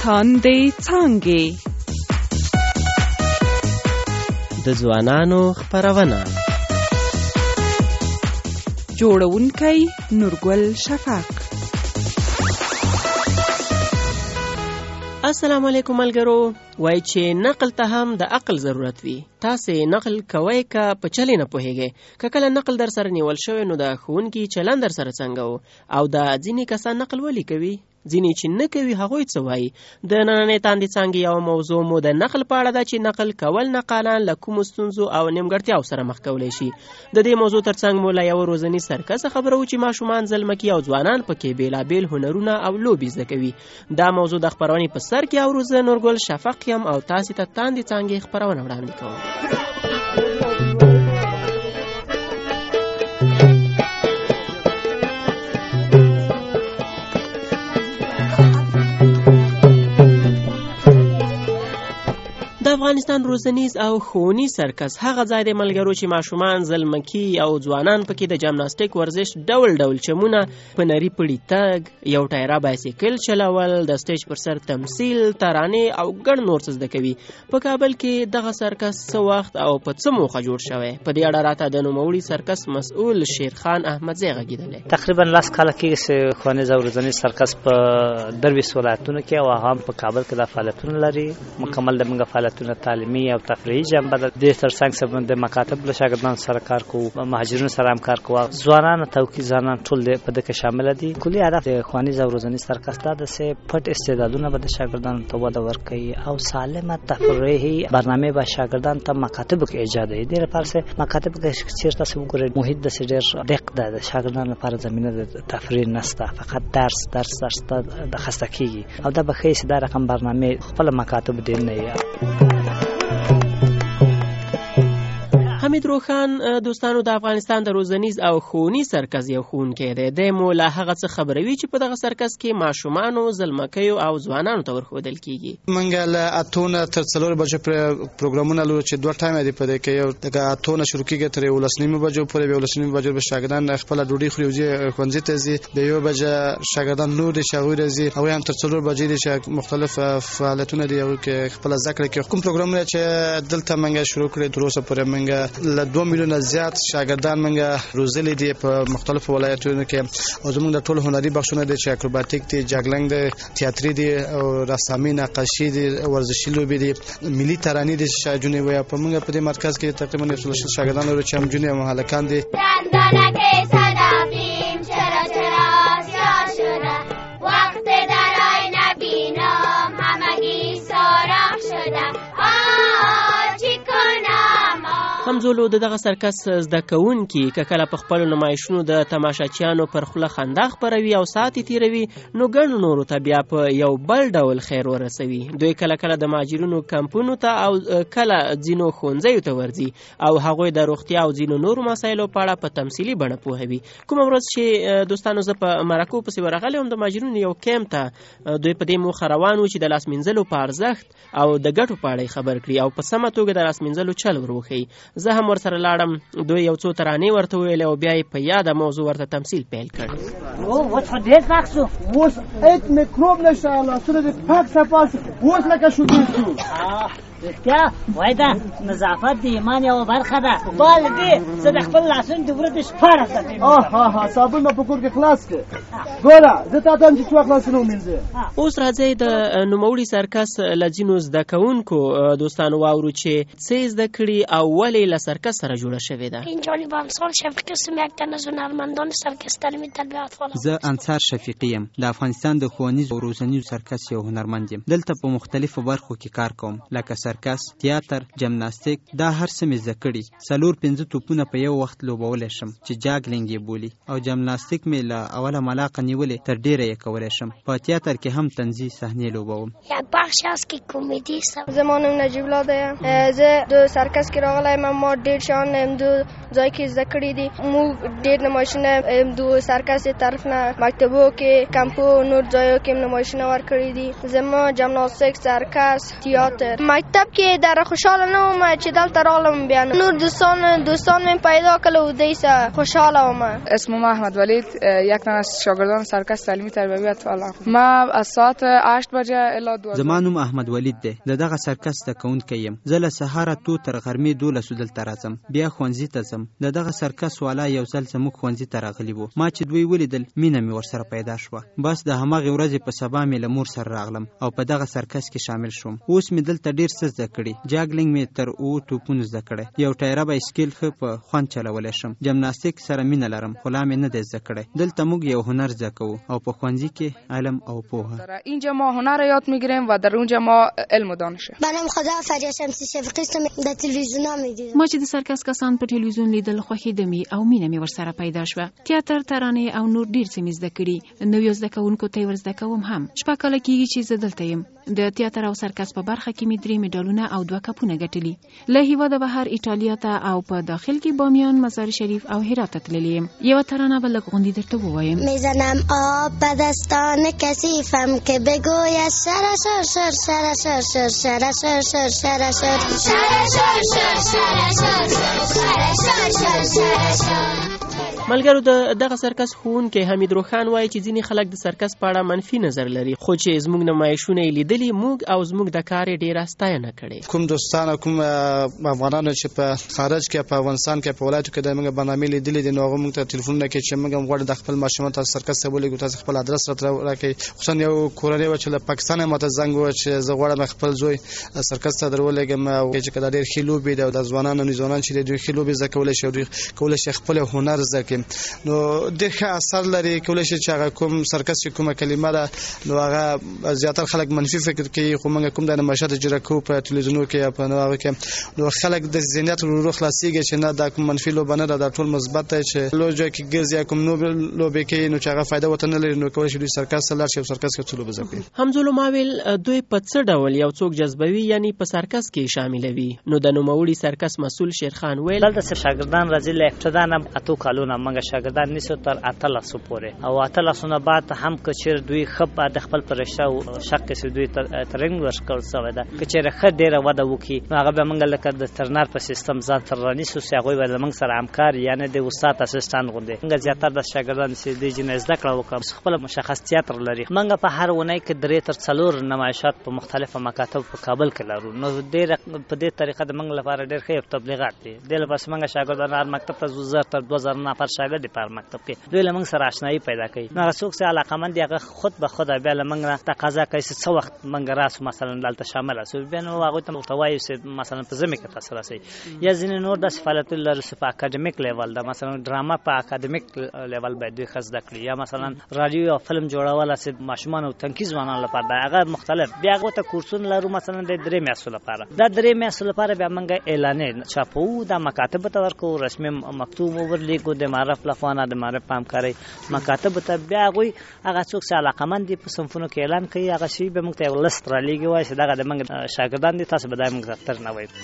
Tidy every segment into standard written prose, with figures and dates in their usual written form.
تاندې څانګې د ځوانانو خپرونه جوړونکی نورګل شفق. السلام علیکم ملګرو. وای چې نقل ته هم د عقل ضرورت وي. تاسې نقل کوئ که په چلې نه پوهیږئ. که کله نقل در سره نیول شوی نو د ښوونکي چلند در سره څنګه و او د ځینې کسان نقل ولې کوي، ځینې چې نه کوي هغوی څه وایي. د نننۍ تاندې څانګې یوه موضوع مو د نقل په اړه ده چې نقل کول نقالان له کومو ستونزو او نیمګړتیاو سره مخ کولی شي. د دې موضوع ترڅنګ مو له یوه روزنیز سرکس خبرو چې ماشومان زلمکي او ځوانان پکې بېلابېل هنرونه او لوبې زده کوي. دا موضوع د خپرونې په سر کې اورو. زه نورګل شفق یم او تاسې ته تاندې څانګې خپرونه وړاندې کوم. د افغانستان روزنیز او ښوونیز سرکس هغه ځای دی ملګرو چې ماشومان زلمکي او ځوانان پکې د جمناستیک ورزش ډول ډول چمونه، په نري پړي تګ، یو ټایره بایسیکل چلول، د سټیج پر سر تمثیل، ترانې او ګڼ نور څه زده کوي. په کابل کې دغه سرکس څه وخت او په څه موخه جوړ شوی، په دې اړه راته د نوموړي سرکس مسؤل شیرخان احمدزی غږېدلی. تقریبا 10 کاله کېږي چې ښوونیز او روزنیز سرکس په 23 ولایتونو کې او هم په کابل کې د فعالیتونه لري. مکمل د موږ فعالیتونه تعلیمي او تفریحي جنبه ده. د ترڅنګ سره د مکاتب له شاګردانو سره کار کوو، مهاجرینو سره هم کار کوو، ځوانان توکي ځوانان ټول په دې کې شامل دي. کلی هدف د ښوونیز او روزنیز سرکس دا د پټ استعدادونه به د شاګردانو ته وده ورکوي او سالمه تفریحي برنامه به شاګردانو ته مکاتب کې ایجاد دي. د لپاره مکاتب کې چیرته څه وګورئ، محیط د ډېر دقیق ده. د شاګردانو لپاره زمينه د تفریح نشته، فقط درس د خسته کیږي او دا به خیس دا رقم برنامه خپل مکاتب دي نه. حمید روخان دوستانو د افغانستان د روزنیز او ښوونیز سرکس یو ښوونکی دی. د مو له هغه څه خبروي چې په دغه سرکس کې ماشومانو، زلمکیو او ځوانانو ته ورښودل کیږي. موږ له 8 تر 4 بجو پروګرامونه لرو چې 2 ټایم دی په دې کې. یو د 8 شروع کیږي تر 11 بجو پورې. 11 بجو به شاګردان خپل ډوډۍ خوري او ښوونځي ته ځي. د 1 بجې شاګردان نور دي شاوې راځي او هم تر 4 بجې دي چې مختلف فعالیتونه دي او کې خپل ذکر کې کوم پروګرامونه چې دلته موږ شروع کړی تر اوسه پورې موږ له 2 میلیونه زیات شاګردان موږ روزلي دي په مختلفو ولایتونو کې. او زموږ د ټول هنري بخښونه دي چې اکروباتیک دي، جاګلنګ دي، تیاتري دي او رسامي، نقاشي دي، ورزشي لوبې دي، ملي ترانې دي. شاجونې وي په موږ په دې مرکز کې تقریبا 100 شاګردان لرو چې هم جونې او هلکان دي. همزولو د دغه سرکس زده کوونکي که کله په خپلو نمایشونو د تماشاچیانو پر خوله خندا خپروي او ساعتې تیروي نو ګڼو نورو ته بیا په یو بل ډول خیر ورسوي. دوی کله کله د مهاجرینو کمپونو ته او کله ځینو ښوونځیو ته ورځي او هغوی د روغتیا او ځینو نورو مسایلو په اړه په تمثیلي بڼه پوهوي. کومه ورځ چې دوستانو زه په مرکو پسې ورغلی وم د مهاجرینو یو کیمپ ته، دوی په دې موخه روان وو چې د لاس مینځلو په ارزښت او د ګټو په اړه خبر کړي او په سمه توګه د لاس مینځلو چل وروښيي. زه هم ورسره لاړم. دوی یو څو ترانې ورته ویلې او بیا یې په یاده موضوع ورته تمثیل پیل کړ. اوس خو ډېر پاک شو، اوس هیڅ میکروب نشته، لاسونه دې پاک صفا شو، اوس لکه شوګیر شو. رښتیا وای دا نظافت د ایمان یوه برخه ده. بال دې زه د خپل لاسونو د ورځې 14 دقیقې صابون په کور کې خلاص کړه. ګوره زه تا ته چې څو خلاصونه ومینځه. اوس راځئ د نوموړي سرکس له ځینو زده کوونکو دوستانو واورو چې څه زده کړي او ولې له سرکس سره جوړه شوې ده. زه انصار شفیقی یم. د افغانستان د ښوونیز او روزنیز سرکس یو هنرمند یم. دلته په مختلفو برخو کې کار کوم، لکه سرکس، تیاتر، جمناستیک. دا هر څه مې زده کړي. 4-5 توپونه په یو وخت لوبولی شم چې جاګلینګ یې بولي، او جمناستیک مې له اوله ملاقه نیولې تر ډیره یې کولی شم. په تیاتر کې هم طنزي صحنې لوبوم. یک بخش هست که کمدی است. زمانم نجیب الله ده. زه د سرکس کې راغلی یم. ما ډیر شان دو ځای کې زده کړې دي. موږ ډېر نمایشونه د سرکس طرف نه مکتبو کې کمپو نور ځایو کې نمایشونه ورکړي دي. زما جمناستیک، سرکس، تئاتر. مکتب کې در خوشحاله نه وم چې دلته راغلم. بیا نور دوستان من پیدا کړل و دیسه خوشحاله وم. اسمم احمد ولید، یک تن از شاگردان سرکس تعلیمی تربیتی فعالم. ما از ساعت 8 بجه الی 2. زما نوم احمد ولید دی. دغه سرکس ته کوونکی یم. زه له سهاره تر غرمې 12 دلته راځم. بیا ښوونځي ته ځم. دغه سرکس والا یو ځل زموږ ښوونځي ته راغلی وو. ما چې دوی ولیدل مینه مې ورسره پیدا شوه. بس د هماغې ورځې په سبا مې له مور سره راغلم او په دغه سرکس کې شامل شوم. اوس مې دلته ډېر څه زده کړي. جاګلینګ مې تر 7 توپونو زده کړی. یو ټایره بایسکل ښه په خوند چلولی شم. جمناستیک سره مینه لرم خو لا مې نه دی زده کړی. دلته موږ یو هنر زده کوو او په ښوونځي کې علم او پوهه. اینجا ما هنر یاد میگیریم و در اونجا ما علم و دانش. منم خدا فریا شمسی شفقی است در تلویزیون میدیدم. ما چې د سرکس کسان په ټلویزیون لیدل خوښېده مې او مینه مې ورسره پیدا شوه. تیاتر، ترانې او نور ډېر څه مې زده کړي. نویو زده کوونکو ته یې ور زده کوم هم. شپږ کاله کېږي چې زه دلته یم. د تیاتر او سرکس په برخه کې مې 3 مډالونه او 2 کپونه ګټلي. له هیواده بهر ایټالیا ته او په داخل کې بامیان، مزار شریف او هرات ته تللی یم. یوه ترانه به لږ غوندې درته ووایم. میزنم آب به دستان کثیفم که بگوید شرشر شر شرشر شر شرشر شر شرشر ملګرو، دغه سرکس ښوونکی حمید روښان وایي چې ځینې خلک د سرکس په اړه منفي نظر لري، خو چې زموږ نمایشونه یې لیدلي موږ او زموږ د کار یې ډېره ستاینه کړې. کوم دوستان او کوم افغانانو چې په خارج کې په افغانستان کې په ولایتو کې د موږ برنامې لیدلې دي، نو هغه موږ ته ټلیفونونه کوي چې موږ غواړو د خپل ماشومان ته سرکس ته ولېږو، تاسو خپل ادرس راکړئ. خصوصا یو کورنۍ و چې له پاکستان ماته زنګ و چې زه غواړم خپل زوی سرکس ته درولېږم او چې کله ډېر ښې لوبې دي او د ځوانانو نوځوانان چې دوی ښې لوبې زده کولی شي او دوی کولی شي خپل هنر زده کړي، نو ډېر ښه اثر لري. کولی شي چې هغه کوم سرکس چې کومه کلمه ده نو هغه زیاتره خلک منفي فکر کوي، خو موږ کوم د نمایشات اجرا کوو په تلویزیونونو کې یا په هغه کې، نو خلک د ذهنیت ورو خلاصېږي چې نه دا کوم منفي لوبه نه ده، دا ټول مثبت دی. چې لوجا کې ګرځي یا کوم نو لوبې کوي نو چې هغه فایده ورته نه لري، نو کولی شي دوی سرکس ته لاړ شي او سرکس کې څه لوبه زده کړي. حمزه ماویل دوی په څه ډول یو څوک جذبوي یعنی په سرکس کې شاملوي؟ نو د نوموړي سرکس مسؤل شیرخان ویل دلته شاګردان راځي له ابتدا نه 8 کالونه موږ شاګردان نیسو تر 18 پورې، او 18 نه بعد هم کچیر دوی خپ د خپل پرشته او شک کې دوی ترنګ ورکړ سوی ده. کچیر خ ډیره وده وکي هغه به موږ لکه د ترنار په سیستم ځان تر رانیسو چې هغه به موږ سره همکار یعنی د استاد اسسټانټ غوندي موږ زیاتره د شاګردان چې د جنې زده کړه وکړو خپل مشخص تیاتر لري. موږ په هر ونې کې 3 تر 4 نمایشات په مختلفو مکاتب په کابل کې لرو، نو ډیر په دې طریقه د موږ لپاره ډیر ښه تبلیغات دي. د لپاره موږ شاګردان هر مکتب ته 2000 تر 2000 نفر شاګرد په مکتب کې دوی له موږ سره آشنایی پیدا کوي. نو څوک چې علاقمند هغه خود به خود بیا له موږ تقاضا کوي چې څو وخت موږ راسو مثلا دلته شامل اوسو، بیا نو هغه ته متوایي چې مثلا په زمي کې تاسو راسي یا ځینې نور د فعالیت لري په اکیډمیک لیول دا مثلا ډراما په اکیډمیک لیول باندې خاص دکړي، یا مثلا رادیو او فلم جوړول چې ماشومان او تنکیز ځوانان لپاره دا هغه مختلف بیا هغه ته کورسونه لرو مثلا د 3 میاشتو لپاره. دا 3 میاشتو لپاره بیا موږ اعلان چاپو د مکاتب ته ورکو، رسمي مکتوب ورلیکو د معرف لفانه د معرف پامکاري مکاتب ته بیا غوي هغه څوک چې علاقمند دي په صنفونو کې اعلان کوي هغه شی به موږ ته ولست را لګي وای چې دغه د موږ شاګردان دي تاسو به دای موږ تر نه وای.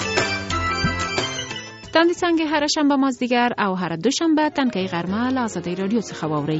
تاندې څنګه هر شنبه مازدیګر او هر دوشنبه تنکۍ غرمه له آزادۍ رادیو څخه واورئ.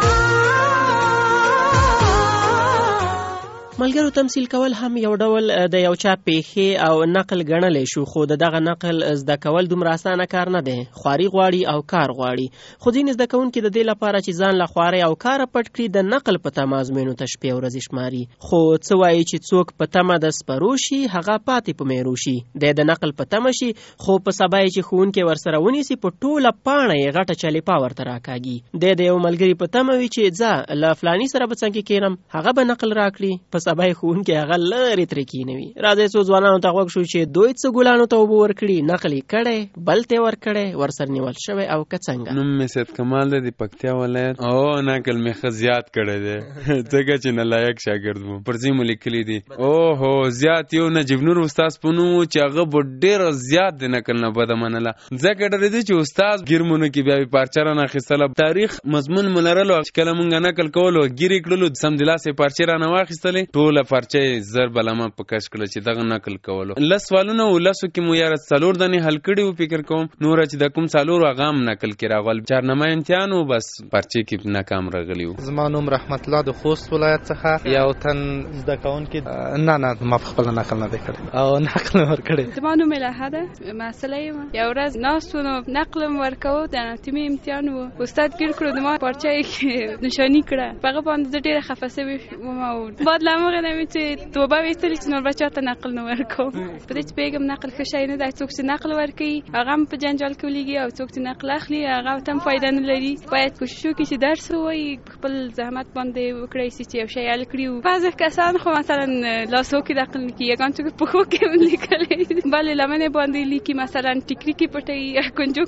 ملګرو، تمثيل کول هم یو ډول د یو چا پیښې او نقل ګڼلی شو، خو دغه نقل زده کول دومره اسانه کار نه دی. خواري غواړي او کار غواړي، خو ځینې زده کوونکي د دې لپاره چې ځان له خوارۍ او کاره پټ کړي د نقل په تمه ازموینو ته شپې ورځې شماري. خو څه وایي چې څوک په تمه د سپرو شي هغه پاتې په میرو شي. د نقل په تمه شي خو په سبا یې چې ښوونکی ورسره ونیسي په ټوله پاڼه یې غټه چلیپا ورته راکاږي. د یو ملګري په تمه وي چې ځه له فلاني سره به څنګه کېنم هغه به نقل راکړي، په سبا یې ښوونکی هغه لرې ترې کېنوي. راځئ څو ځوانانو ته غوږ شو چې دوی څه ګلانو ته اوبه ورکړي، نقل یې کړی، بل ته یې ورکړی، ورسره نیول شوی او که څنګه. نوم مې سید کمال دی د پکتیا ولایت، او نقل مې ښه زیات کړی دی ځکه چې نلایق شاګرد وم. پرځې مو لیکلي دي اوهو زیات. یو نجیب نور استاد په نوم و چې هغه به ډېر زیات د نقل نه بده منله، ځکه ډېرېده چې استاد ګیرمونو کې بیا پارچه رانه اخیستله، تاریخ مضمون مو لرلو چې کله مونږ نقل کولو ګیرې کړلو سمدلاسې پارچې رانه واخیستلې، ټوله پرچه زر بلما په کش کړل چې دغه نقل کولو. لس سوالونه ولسو کې مو یاره 4 دانې حل کړي و فکر کوم، نور چې د کوم 4 هغه هم نقل کې راغول. 4 نمه امتحان و بس پرچه کې ناکام راغلی و. زما نوم رحمت الله د خوست ولایت څخه. یو تن زده کوونکي نه ما خپل نقل نه کړی او نقل ورکړی. زما نوم الهه ده، مسئله یم یو ورځ ناستو نو نقل ورکو د اناتومي امتحان و استاد ګیر کړو د ما پرچه کې نشانی کړه. هغه باندې ډیره خفه شوم او بعد لامغه نه چې توبه وستل چې نور بچا ته نقل نه ورکو. په دې چې پیغام نقل ښه شي نه د څوک چې نقل ورکي هغه په جنجال کې ولګي او څوک چې نقل اخلي هغه تم فائدہ نه لري. باید کوشش وکړي چې درس وایي، خپل زحمت باندې وکړي چې یو شی حل کړي. بعض کسان خو مثلا لاسو کې نقل نه کوي، هغه چې په خو کې لیکلي بل لمنه باندې لیکي، مثلا ټیکری کې پټي کنجو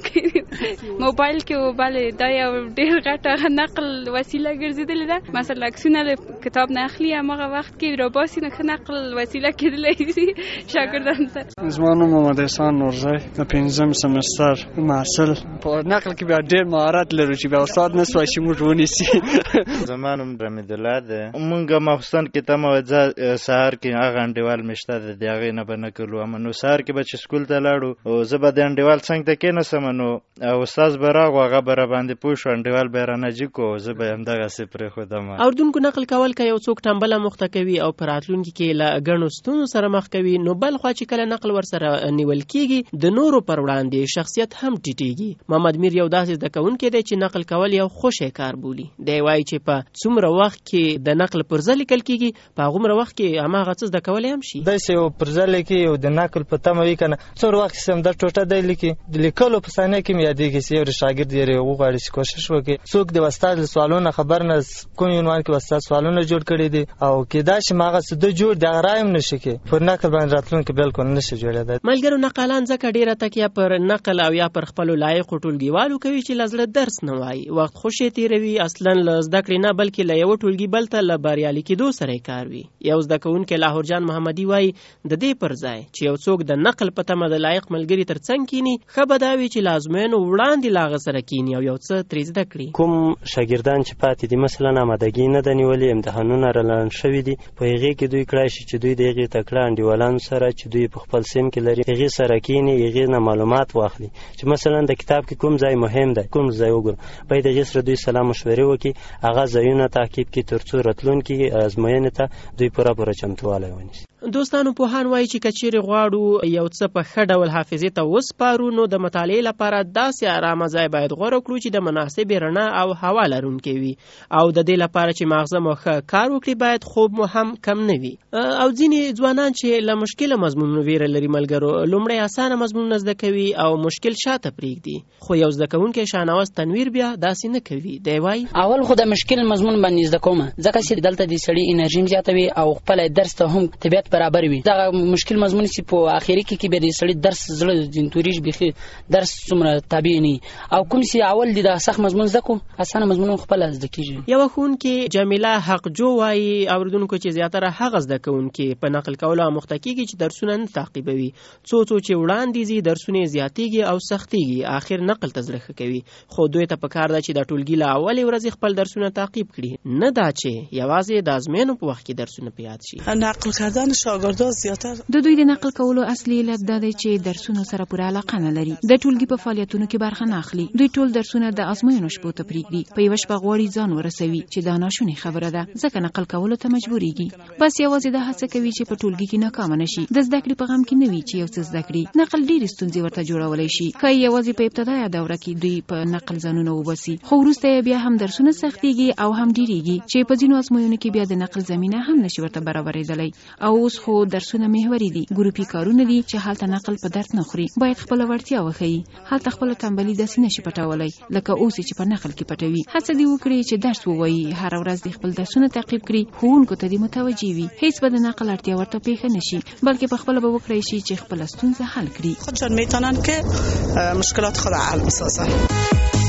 کې موبایل کې بل دا یو ډېر غټه نقل وسیله ګرځیدلې ده. مثلا عکسونه کتاب نه اخلي هغه وخت کې روباسي نه نقل وسیله کېدلې شي شاګردان ته. زما نوم محمد احسان نورزی د 5م سمستر محصل. په نقل کې بیا ډېر مهارت لرو چې بیا استاد نه سوای چې موږ ونیسي. زما نوم رمید الله ده. مونږه مخصوصا کې تمه سهار کې هغه انډیوال مشته ده د هغې نه به نه کړو. نو سهار کې به چې سکول ته لاړو او زه به د انډیوال څنګ ته کېناستم نو استاد به راغو هغه به راباندې پوه شو انډیوال به یې رانه جګ کړو، زه به یې همدغسې پرېښودم. اورېدونکو نقل کول که یو څوک ټمبله مخته کوي او په راتلونکي کې له ګڼو ستونزو سره مخ کوي، نو بل خوا چې کله نقل ورسره نیول کېږي د نورو پر وړاندې شخصیت هم ټیټېږي. محمد میر یو داسې زده کوونکی دی چې نقل کول یو خوشی کار بولي. دی وایي چې په څومره وخت کې د نقل پرزه لیکل کېږي په هغومره وخت کې هماغه څه زده کولی هم شي. داسې یو پرزه لیکي او د نقل په تمه وي که نه څومره وخت کې سم دا ټوټه دی لیکي د لیکلو په ثانیه کې مې یادېږي چې یو شاګرد یې وغواړي چې کوشش وکړي څوک د استاد له سوالونه خبر نه کوم عنوان کې استاد سوالونه جوړ کړي دي او کېدای شي هغه څه د جوړ دغه رای هم نشي کې پر نقل باندې راتلونکي بالکل نشي جوړېدای. ملګرو نقالان ځکه ډېره تکیه پر نقل او یا پر خپلو لایقو ټولګیوالو کوي چې له زړه درس نه وایي، وخت خوشې تېروي، اصلا له زده کړې نه بلکې له یوه ټولګي بل ته له بریالي کېدو سره یې کار وي. یو زده کوونکی لاهور جان محمدي وایي د دې پر ځای چې یو څوک د نقل په تمه د لایق ملګري تر څنګ کینی، ښه به دا وي چې له ازموینو وړاندې له هغه سره کیني او یو څه ترې زده کړي. کوم شاګردان چې پاتې دي مثلا آمادګي نه ده نیولې، امتحانونه رالنډ شوي دي، په هغې کې دوی کړای شي چې دوی د هغې تکړه انډیوالانو سره چې دوی په خپل سیم کې لري هغې سره کیني، هغې نه معلومات واخلي چې مثلا د کتاب کې کوم ځای مهم دی، کوم ځای وګورو، باید هغې سره دوی سلا مشورې وکړي، هغه ځایونه تعقیب کړي تر څو راتلونکي ازموینې ته دوی پوره چمتووالی ونیسي. دوستانو پوهان وایي چې کچېرې غواړو یو څه په ښه ډول حافظې ته وسپارو نو د مطالعې لپاره داسې ارامه ځای باید غوره کړو چې د مناسبې رڼا او هوا لرونکی وي او د دې لپاره چې ماغزه مو ښه کار وکړي باید خوب مو هم کم نه وي. او ځینې ځوانان چې له مشکله مضمونونو ویره لري ملګرو لومړی اسانه مضمونونه زده کوي او مشکل شاته پرېږدي، خو یو زده کوونکی شاهنواز تنویر بیا داسې نه کوي. دی وایي اول خو د مشکل مضمون باندې زده کوم ځکه چې دلته د سړي انرژي زیاتوي او خپل درس ته هم طبیعت برابر وي. دا مشکل مضمون چې په اخیری کې به د سړي درس زړه جنتوريش بيخي درس څومره تابع نه او کوم چې اول د سخت مضمون زده کو اسانه مضمون خپل زده کیږي. یو خون کې جمیله حق جو وایي اوردونکو چې زیاتره هغه زده کوونکي په نقل کولو مخته کیږي چې درسونه نه تعقیبوي، څو چې وړاندې زی درسونه زیاتیږي او سختيږي، اخر نقل تزرخ کوي. خو دوی ته پکار ده چې د ټولګي له اولې ورځې خپل درسونه تعقیب کړي، نه دا چې یوازې د ازمینو په وخت کې درسونه پیاد شي. نقل کردن شاګردان زیاتره د دوی د نقل کولو اصلي علت دا دی چې درسونو سره پوره علاقه نه لري، د ټولګي په فعالیتونو کې برخه نه اخلي، دوی ټول درسونه د ازموینو شپو ته پرېږدي، په یوه شپه غواړي ځان ورسوي چې دا ناشونې خبره ده، ځکه نقل کولو ته مجبورېږي. بس یوازې دا هڅه کوي چې په ټولګي کې ناکامه نشي، د زده کړې په غم کې نه وي چې یو څه زده کړي. نقل ډېرې ستونزې ورته جوړولی شي، که یوازې په ابتدایه دوره کې دوی په نقل ځانونه وباسي، خو وروسته یې بیا هم درسونه سختېږي او هم ډېرېږي چې په ځینو ازموینو کې بیا د نقل زمینه هم نشي ورته برابرېدلی. او اوس خو درسونه محوري دي، ګروپي کارونه دي چې هلته نقل په درد نه خوري، باید خپله وړتیا وښیي، هلته خپله تنبلي داسې نشي پټولی لکه اوس چې په نقل کې پټوي. هڅه دې وکړي چې درس ووایي، هره ورځ دې خپل درسونه تعقیب کړي، ښوونکو ته دې متوجه وي، هیڅ به د نقل اړتیا ورته پیښه نشي، بلکې په خپله به وکړی شي چې خپله ستونزه حل کړي. خودشان میتونن که مشکلات خود حل بسازن.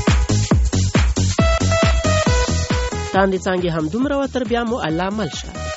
تاندې څانګې هم دومره و تر بیا مو الله مل شه.